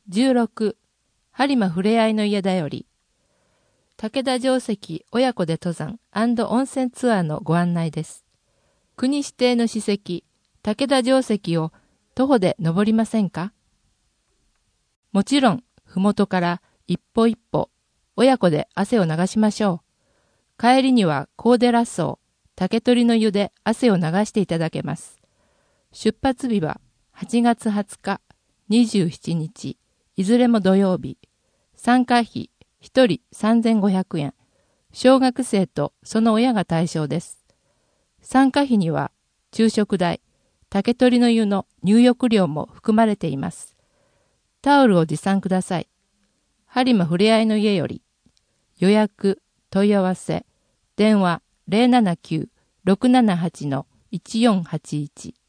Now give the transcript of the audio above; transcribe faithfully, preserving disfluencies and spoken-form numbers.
じゅうろく、播磨ふれあいの家だより、武田城跡親子で登山&温泉ツアーのご案内です。国指定の史跡、武田城跡を徒歩で登りませんか？もちろん、ふもとから一歩一歩、親子で汗を流しましょう。帰りには高出ラッソー、竹取の湯で汗を流していただけます。出発日ははちがつはつか、にじゅうしちにち、いずれも土曜日。参加費ひとりさんぜんごひゃくえん。小学生とその親が対象です。参加費には昼食代、竹取の湯の入浴料も含まれています。タオルを持参ください。播磨ふれあいの家より。予約、問い合わせ、電話 ゼロななきゅう ろくななはち いちよんはちいち